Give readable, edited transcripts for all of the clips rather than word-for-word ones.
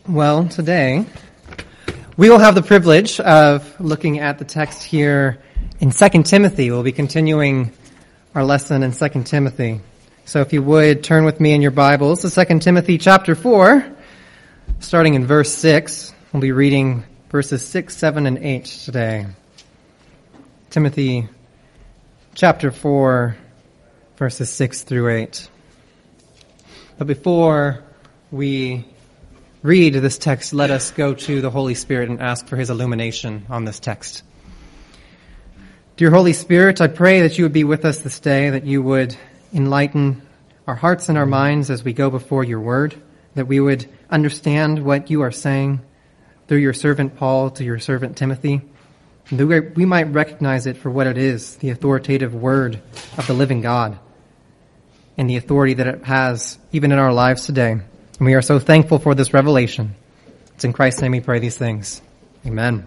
Well, today we will have the privilege of looking at the text here in 2 Timothy. We'll be continuing our lesson in 2 Timothy. So if you would turn with me in your Bibles to 2 Timothy chapter 4, starting in verse 6. We'll be reading verses 6, 7, and 8 today. Timothy chapter 4, verses 6 through 8. But before we read this text, let us go to the Holy Spirit and ask for His illumination on this text. Dear Holy Spirit, I pray that you would be with us this day, that you would enlighten our hearts and our minds as we go before your word, that we would understand what you are saying through your servant Paul to your servant Timothy, and that we might recognize it for what it is, the authoritative word of the living God, and the authority that it has even in our lives today. And we are so thankful for this revelation. It's in Christ's name we pray these things. Amen.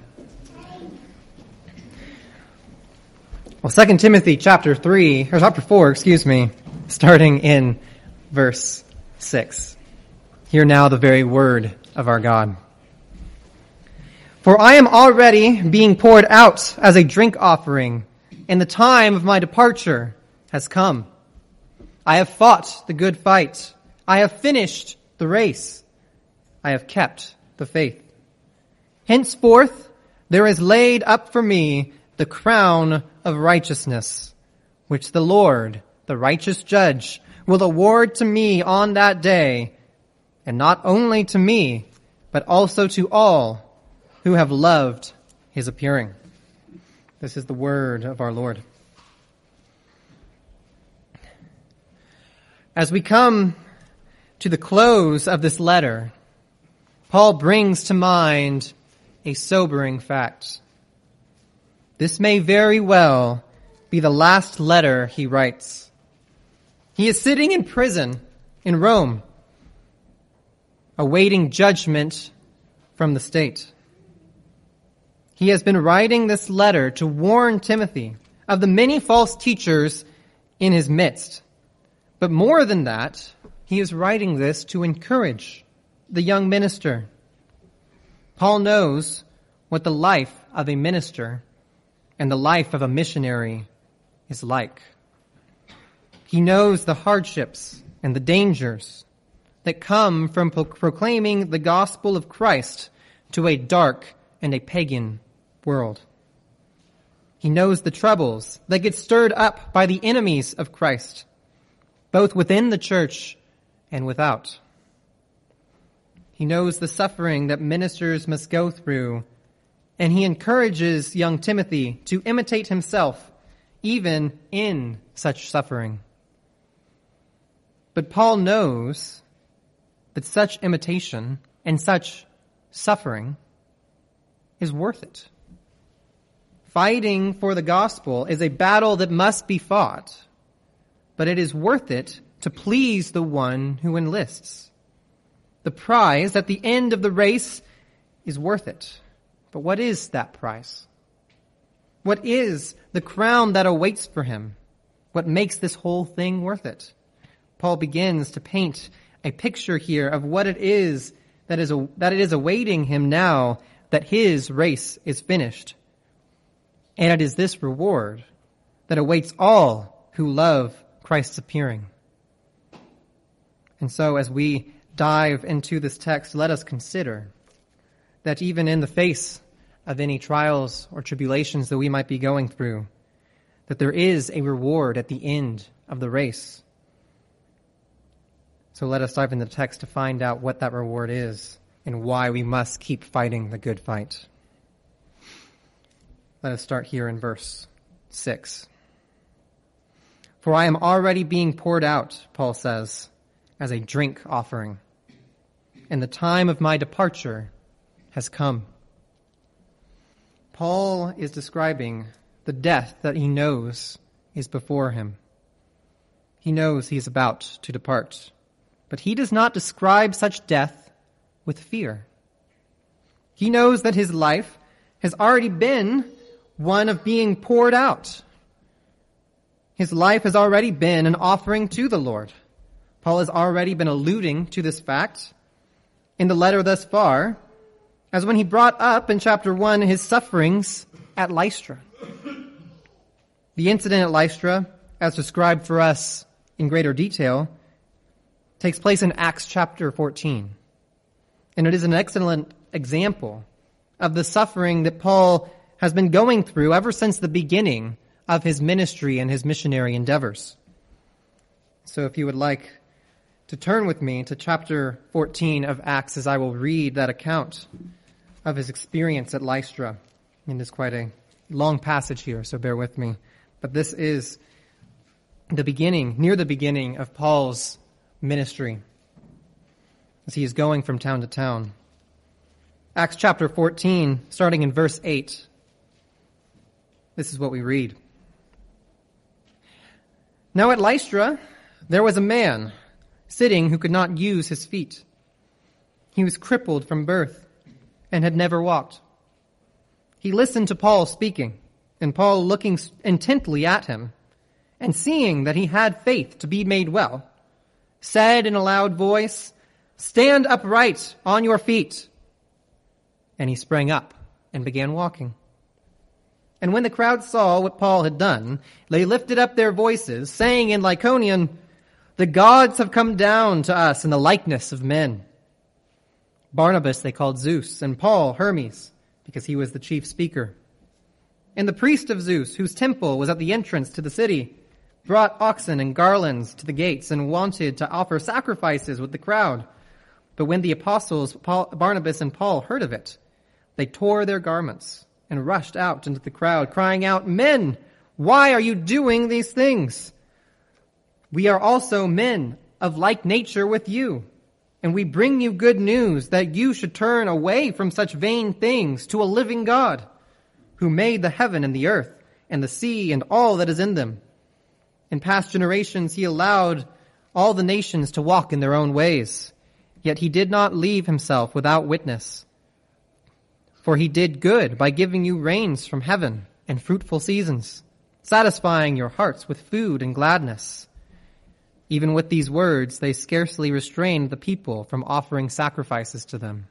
Well, 2 Timothy chapter 4, starting in verse 6. Hear now the very word of our God. For I am already being poured out as a drink offering, and the time of my departure has come. I have fought the good fight. I have finished the race. I have kept the faith. Henceforth, there is laid up for me the crown of righteousness, which the Lord, the righteous judge, will award to me on that day, and not only to me, but also to all who have loved his appearing. This is the word of our Lord. As we come to the close of this letter, Paul brings to mind a sobering fact. This may very well be the last letter he writes. He is sitting in prison in Rome, awaiting judgment from the state. He has been writing this letter to warn Timothy of the many false teachers in his midst. But more than that, he is writing this to encourage the young minister. Paul knows what the life of a minister and the life of a missionary is like. He knows the hardships and the dangers that come from proclaiming the gospel of Christ to a dark and a pagan world. He knows the troubles that get stirred up by the enemies of Christ, both within the church and without. He knows the suffering that ministers must go through, and he encourages young Timothy to imitate himself even in such suffering. But Paul knows that such imitation and such suffering is worth it. Fighting for the gospel is a battle that must be fought, but it is worth it to please the one who enlists. The prize at the end of the race is worth it. But what is that prize? What is the crown that awaits for him? What makes this whole thing worth it? Paul begins to paint a picture here of what it is that it is awaiting him now that his race is finished. And it is this reward that awaits all who love Christ's appearing. And so as we dive into this text, let us consider that even in the face of any trials or tribulations that we might be going through, that there is a reward at the end of the race. So let us dive into the text to find out what that reward is and why we must keep fighting the good fight. Let us start here in verse 6. For I am already being poured out, Paul says, as a drink offering, and the time of my departure has come. Paul is describing the death that he knows is before him. He knows he is about to depart, but he does not describe such death with fear. He knows that his life has already been one of being poured out. His life has already been an offering to the Lord. Paul has already been alluding to this fact in the letter thus far as when he brought up in chapter 1 his sufferings at Lystra. The incident at Lystra, as described for us in greater detail, takes place in Acts chapter 14. And it is an excellent example of the suffering that Paul has been going through ever since the beginning of his ministry and his missionary endeavors. So if you would like to turn with me to chapter 14 of Acts as I will read that account of his experience at Lystra. And it's quite a long passage here, so bear with me. But this is the beginning, near the beginning of Paul's ministry as he is going from town to town. Acts chapter 14, starting in verse 8. This is what we read. Now at Lystra there was a man sitting who could not use his feet. He was crippled from birth and had never walked. He listened to Paul speaking, and Paul looking intently at him, and seeing that he had faith to be made well, said in a loud voice, "Stand upright on your feet." And he sprang up and began walking. And when the crowd saw what Paul had done, they lifted up their voices, saying in Lycaonian, "The gods have come down to us in the likeness of men." Barnabas they called Zeus, and Paul Hermes, because he was the chief speaker. And the priest of Zeus, whose temple was at the entrance to the city, brought oxen and garlands to the gates and wanted to offer sacrifices with the crowd. But when the apostles Barnabas and Paul heard of it, they tore their garments and rushed out into the crowd, crying out, "Men, why are you doing these things? We are also men of like nature with you, and we bring you good news that you should turn away from such vain things to a living God, who made the heaven and the earth and the sea and all that is in them. In past generations he allowed all the nations to walk in their own ways, yet he did not leave himself without witness. For he did good by giving you rains from heaven and fruitful seasons, satisfying your hearts with food and gladness." Even with these words, they scarcely restrained the people from offering sacrifices to them.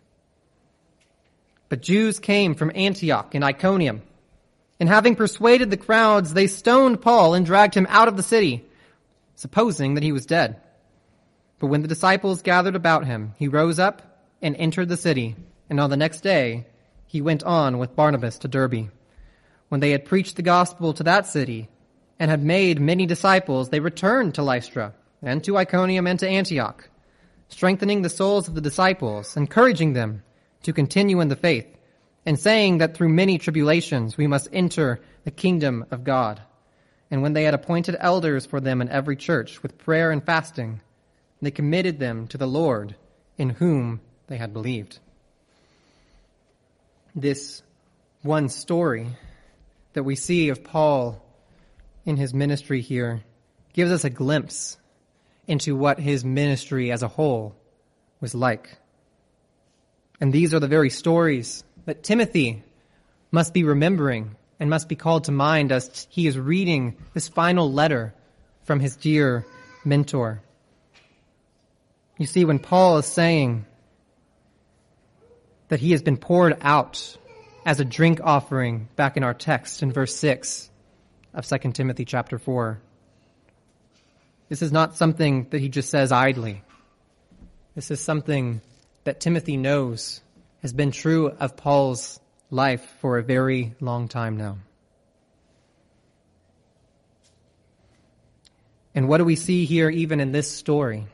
But Jews came from Antioch and Iconium, and having persuaded the crowds, they stoned Paul and dragged him out of the city, supposing that he was dead. But when the disciples gathered about him, he rose up and entered the city, and on the next day he went on with Barnabas to Derbe. When they had preached the gospel to that city and had made many disciples, they returned to Lystra and to Iconium and to Antioch, strengthening the souls of the disciples, encouraging them to continue in the faith, and saying that through many tribulations we must enter the kingdom of God. And when they had appointed elders for them in every church with prayer and fasting, they committed them to the Lord in whom they had believed. This one story that we see of Paul in his ministry here gives us a glimpse into what his ministry as a whole was like. And these are the very stories that Timothy must be remembering and must be called to mind as he is reading this final letter from his dear mentor. You see, when Paul is saying that he has been poured out as a drink offering back in our text in verse 6 of 2 Timothy chapter 4. This is not something that he just says idly. This is something that Timothy knows has been true of Paul's life for a very long time now. And what do we see here even in this story?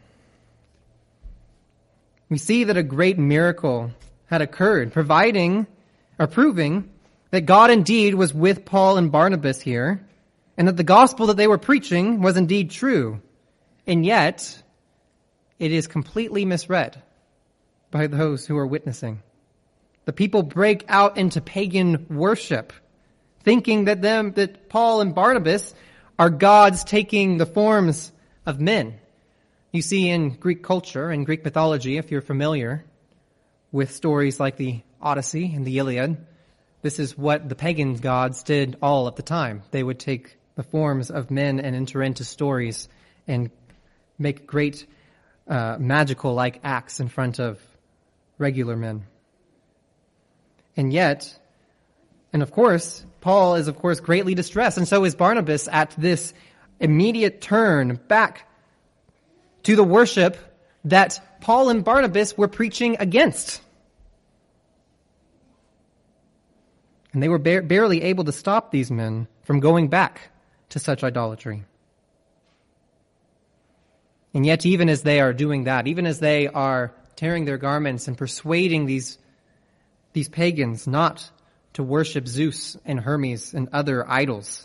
We see that a great miracle had occurred, proving that God indeed was with Paul and Barnabas here, and that the gospel that they were preaching was indeed true. And yet, it is completely misread by those who are witnessing. The people break out into pagan worship, thinking that Paul and Barnabas are gods taking the forms of men. You see in Greek culture and Greek mythology, if you're familiar with stories like the Odyssey and the Iliad, this is what the pagan gods did all of the time. They would take the forms of men and enter into stories and make great magical-like acts in front of regular men. And yet, and of course, Paul is of course greatly distressed, and so is Barnabas at this immediate turn back to the worship that Paul and Barnabas were preaching against. And they were barely able to stop these men from going back to such idolatry. And yet, even as they are doing that, even as they are tearing their garments and persuading these pagans not to worship Zeus and Hermes and other idols,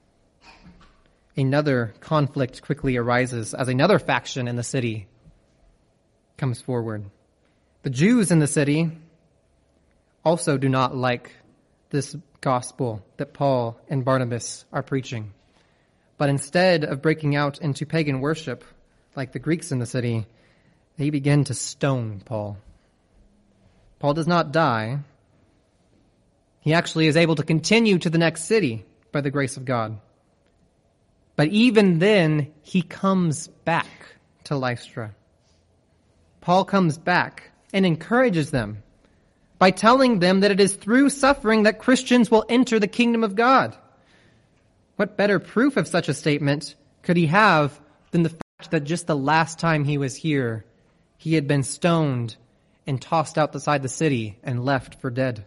another conflict quickly arises as another faction in the city comes forward. The Jews in the city also do not like this gospel that Paul and Barnabas are preaching. But instead of breaking out into pagan worship, like the Greeks in the city, they begin to stone Paul. Paul does not die. He actually is able to continue to the next city by the grace of God. But even then, he comes back to Lystra. Paul comes back and encourages them by telling them that it is through suffering that Christians will enter the kingdom of God. What better proof of such a statement could he have than the fact that just the last time he was here, he had been stoned and tossed outside the city and left for dead.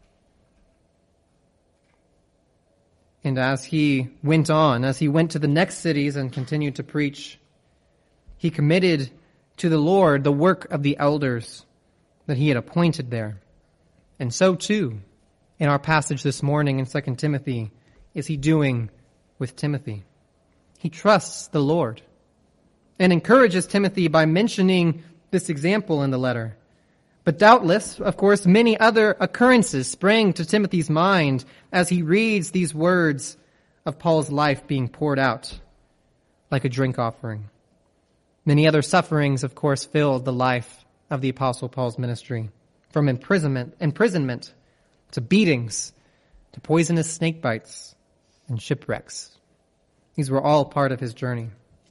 And as he went on, as he went to the next cities and continued to preach, he committed to the Lord the work of the elders that he had appointed there. And so too, in our passage this morning in 2 Timothy, is he doing with Timothy. He trusts the Lord and encourages Timothy by mentioning this example in the letter. But doubtless, of course, many other occurrences sprang to Timothy's mind as he reads these words of Paul's life being poured out like a drink offering. Many other sufferings, of course, filled the life of the Apostle Paul's ministry, from imprisonment to beatings to poisonous snake bites and shipwrecks. These were all part of his journey.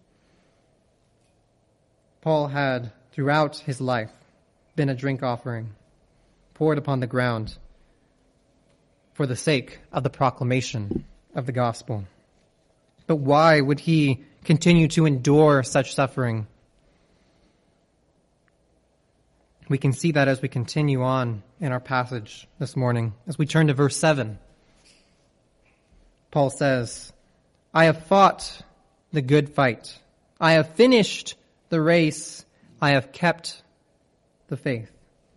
Paul had, throughout his life, been a drink offering poured upon the ground for the sake of the proclamation of the gospel. But why would he continue to endure such suffering? We can see that as we continue on in our passage this morning. As we turn to verse 7, Paul says, I have fought the good fight. I have finished the race. I have kept the faith.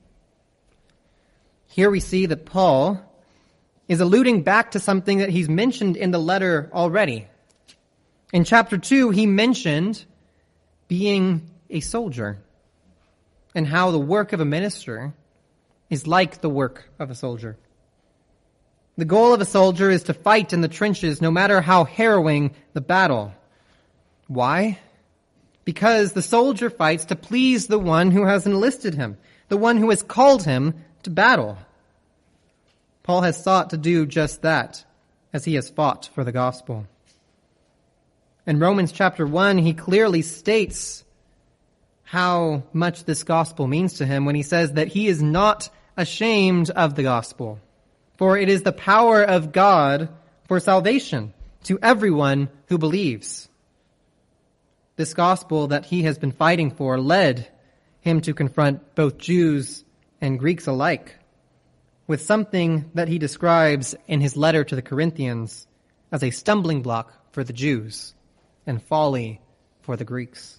Here we see that Paul is alluding back to something that he's mentioned in the letter already. In chapter 2, he mentioned being a soldier and how the work of a minister is like the work of a soldier. The goal of a soldier is to fight in the trenches no matter how harrowing the battle. Why? Because the soldier fights to please the one who has enlisted him, the one who has called him to battle. Paul has sought to do just that as he has fought for the gospel. In Romans chapter 1, he clearly states how much this gospel means to him when he says that he is not ashamed of the gospel, for it is the power of God for salvation to everyone who believes. This gospel that he has been fighting for led him to confront both Jews and Greeks alike with something that he describes in his letter to the Corinthians as a stumbling block for the Jews and folly for the Greeks.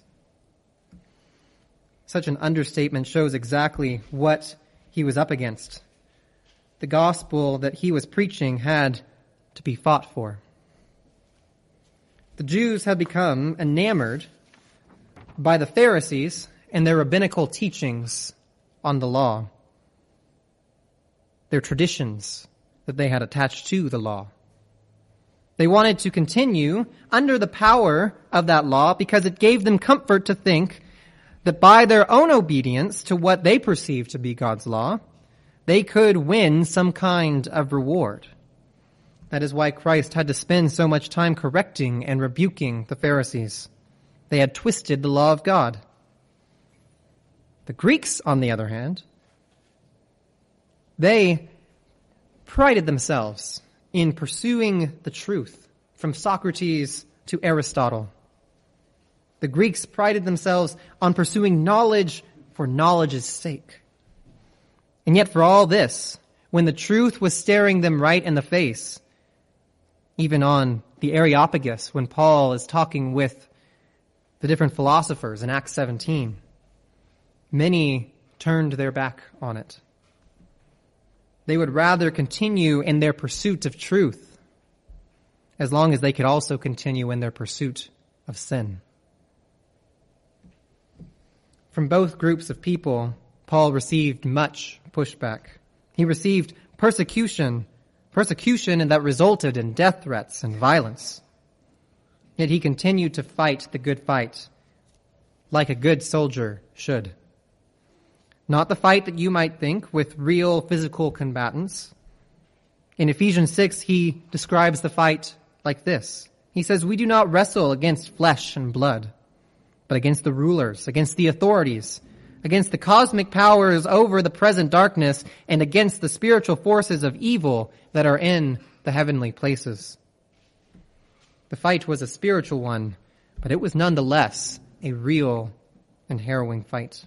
Such an understatement shows exactly what he was up against. The gospel that he was preaching had to be fought for. The Jews had become enamored by the Pharisees and their rabbinical teachings on the law, their traditions that they had attached to the law. They wanted to continue under the power of that law because it gave them comfort to think that by their own obedience to what they perceived to be God's law, they could win some kind of reward. That is why Christ had to spend so much time correcting and rebuking the Pharisees. They had twisted the law of God. The Greeks, on the other hand, They prided themselves in pursuing the truth, from Socrates to Aristotle. The Greeks prided themselves on pursuing knowledge for knowledge's sake. And yet for all this, when the truth was staring them right in the face, even on the Areopagus, when Paul is talking with the different philosophers in Acts 17, many turned their back on it. They would rather continue in their pursuit of truth, as long as they could also continue in their pursuit of sin. From both groups of people, Paul received much pushback. He received persecution and that resulted in death threats and violence. Yet he continued to fight the good fight, like a good soldier should. Not the fight that you might think with real physical combatants. In Ephesians 6, he describes the fight like this. He says, "We do not wrestle against flesh and blood, but against the rulers, against the authorities, against the cosmic powers over the present darkness, and against the spiritual forces of evil that are in the heavenly places." The fight was a spiritual one, but it was nonetheless a real and harrowing fight.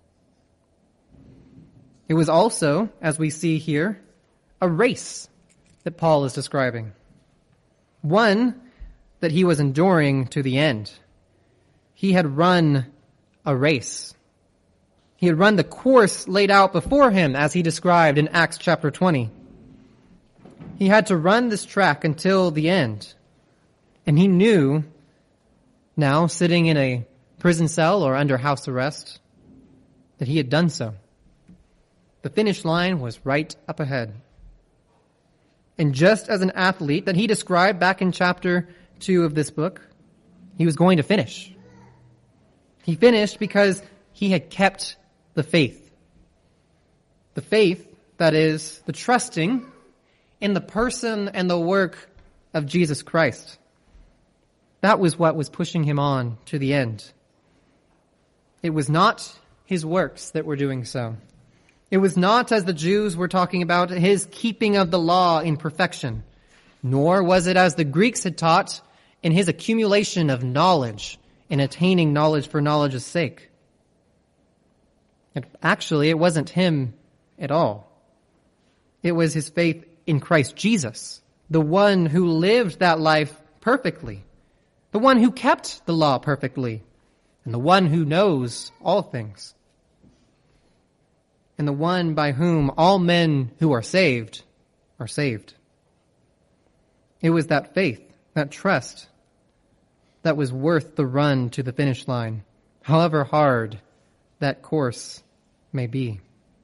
It was also, as we see here, a race that Paul is describing. One that he was enduring to the end. He had run a race. He had run the course laid out before him, as he described in Acts chapter 20. He had to run this track until the end. And he knew, now sitting in a prison cell or under house arrest, that he had done so. The finish line was right up ahead. And just as an athlete that he described back in chapter 2 of this book, he was going to finish. He finished because he had kept the faith. The faith, that is, the trusting in the person and the work of Jesus Christ. That was what was pushing him on to the end. It was not his works that were doing so. It was not, as the Jews were talking about, his keeping of the law in perfection, nor was it, as the Greeks had taught, in his accumulation of knowledge and attaining knowledge for knowledge's sake. And actually, it wasn't him at all. It was his faith in Christ Jesus, the one who lived that life perfectly, the one who kept the law perfectly, and the one who knows all things, and the one by whom all men who are saved are saved. It was that faith, that trust, that was worth the run to the finish line, however hard that course may be.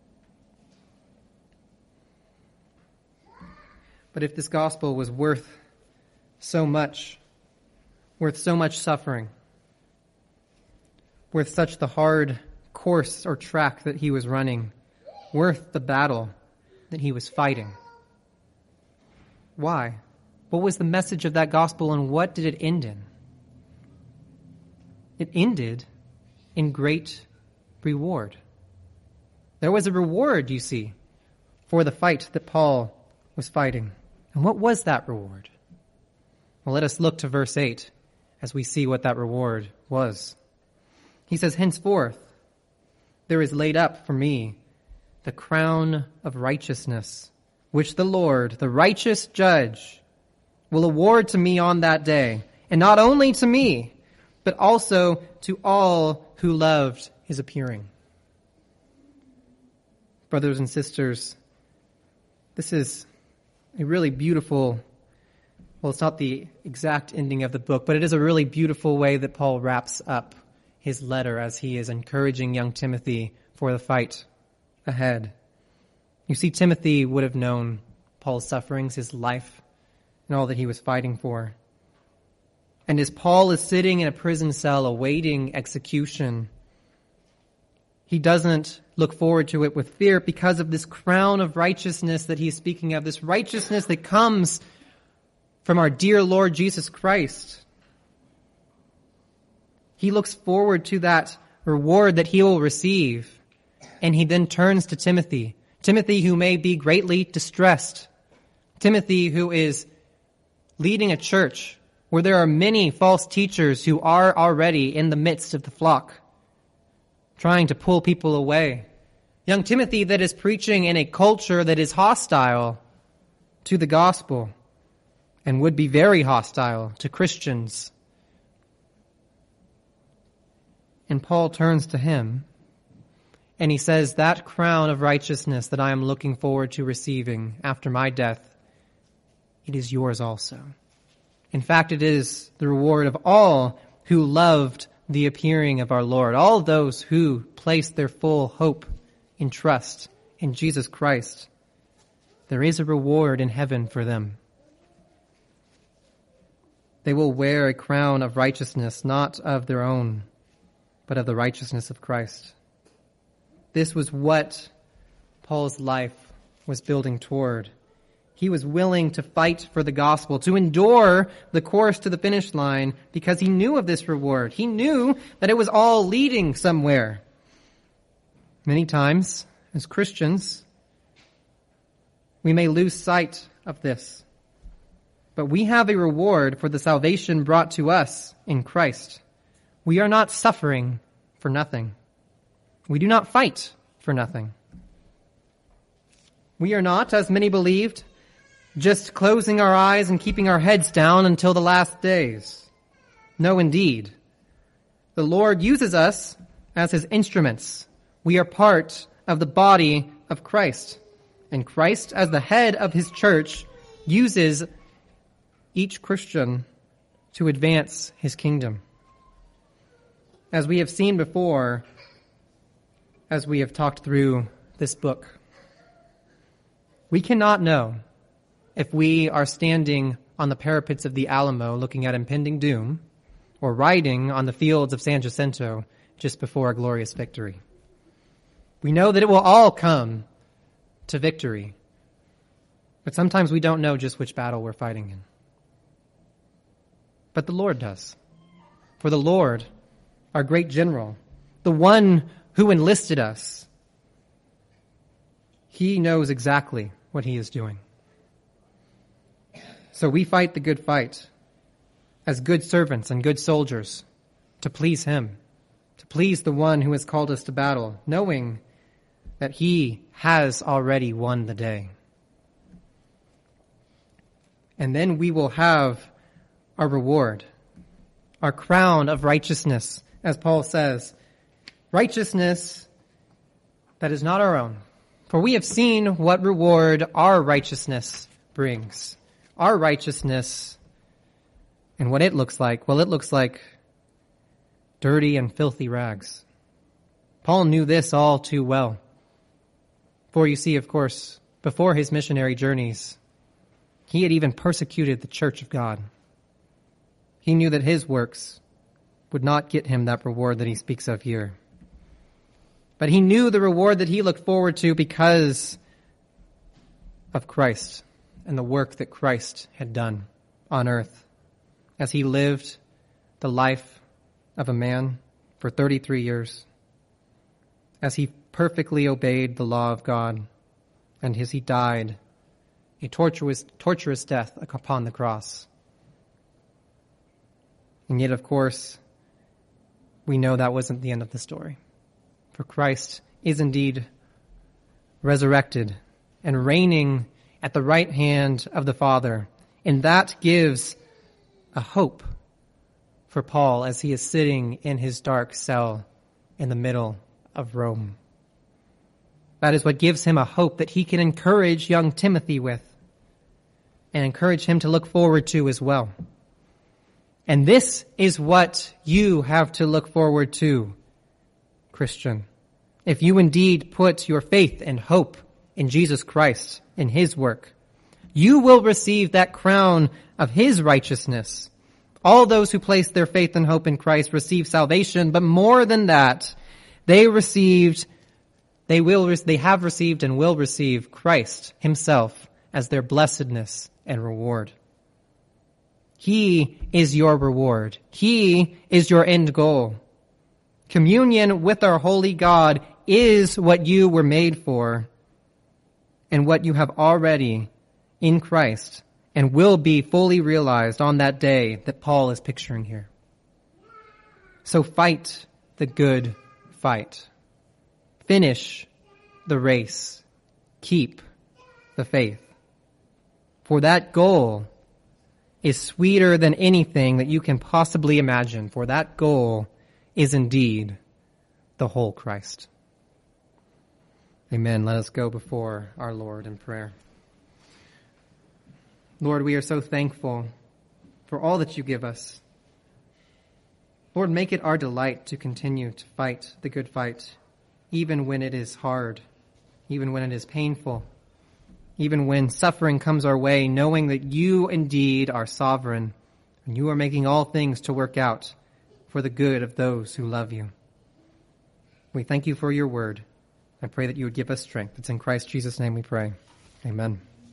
But if this gospel was worth so much suffering, worth such the hard course or track that he was running, worth the battle that he was fighting, why? What was the message of that gospel, and what did it end in? It ended in great reward. There was a reward, you see, for the fight that Paul was fighting. And what was that reward? Well, let us look to verse 8 as we see what that reward was. He says, "Henceforth there is laid up for me the crown of righteousness, which the Lord, the righteous judge, will award to me on that day, and not only to me, but also to all who loved his appearing." Brothers and sisters, this is a really beautiful, well, it's not the exact ending of the book, but it is a really beautiful way that Paul wraps up his letter as he is encouraging young Timothy for the fight ahead. You see, Timothy would have known Paul's sufferings, his life, and all that he was fighting for. And as Paul is sitting in a prison cell awaiting execution, he doesn't look forward to it with fear because of this crown of righteousness that he's speaking of, this righteousness that comes from our dear Lord Jesus Christ. He looks forward to that reward that he will receive. And he then turns to Timothy Timothy, who may be greatly distressed. Timothy, who is leading a church where there are many false teachers who are already in the midst of the flock, trying to pull people away. Young Timothy that is preaching in a culture that is hostile to the gospel and would be very hostile to Christians. And Paul turns to him and he says, that crown of righteousness that I am looking forward to receiving after my death, it is yours also. In fact, it is the reward of all who loved the appearing of our Lord, all those who placed their full hope and trust in Jesus Christ. There is a reward in heaven for them. They will wear a crown of righteousness, not of their own, but of the righteousness of Christ. This was what Paul's life was building toward. He was willing to fight for the gospel, to endure the course to the finish line because he knew of this reward. He knew that it was all leading somewhere. Many times, as Christians, we may lose sight of this. But we have a reward for the salvation brought to us in Christ. We are not suffering for nothing. We do not fight for nothing. We are not, as many believed, just closing our eyes and keeping our heads down until the last days. No, indeed. The Lord uses us as his instruments. We are part of the body of Christ. And Christ, as the head of his church, uses each Christian to advance his kingdom. As we have seen before, as we have talked through this book, we cannot know if we are standing on the parapets of the Alamo looking at impending doom or riding on the fields of San Jacinto just before a glorious victory. We know that it will all come to victory, but sometimes we don't know just which battle we're fighting in. But the Lord does. For the Lord, our great general, the one who enlisted us, he knows exactly what he is doing. So we fight the good fight as good servants and good soldiers to please him, to please the one who has called us to battle, knowing that he has already won the day. And then we will have our reward, our crown of righteousness, as Paul says, righteousness that is not our own. For we have seen what reward our righteousness brings. Our righteousness and what it looks like. Well, it looks like dirty and filthy rags. Paul knew this all too well. For you see, of course, before his missionary journeys, he had even persecuted the church of God. He knew that his works would not get him that reward that he speaks of here. But he knew the reward that he looked forward to because of Christ and the work that Christ had done on earth as he lived the life of a man for 33 years, as he perfectly obeyed the law of God, and as he died a torturous death upon the cross. And yet, of course, we know that wasn't the end of the story. For Christ is indeed resurrected and reigning at the right hand of the Father. And that gives a hope for Paul as he is sitting in his dark cell in the middle of Rome. That is what gives him a hope that he can encourage young Timothy with and encourage him to look forward to as well. And this is what you have to look forward to, Christian. If you indeed put your faith and hope in Jesus Christ, in his work, you will receive that crown of his righteousness. All those who place their faith and hope in Christ receive salvation, but more than that, they have received and will receive Christ himself as their blessedness and reward. He is your reward. He is your end goal. Communion with our holy God is what you were made for. and what you have already in Christ and will be fully realized on that day that Paul is picturing here. So fight the good fight. Finish the race. Keep the faith. For that goal is sweeter than anything that you can possibly imagine. For that goal is indeed the whole Christ. Amen. Let us go before our Lord in prayer. Lord, we are so thankful for all that you give us. Lord, make it our delight to continue to fight the good fight, even when it is hard, even when it is painful, even when suffering comes our way, knowing that you indeed are sovereign and you are making all things to work out for the good of those who love you. We thank you for your word. I pray that you would give us strength. It's in Christ Jesus' name we pray. Amen.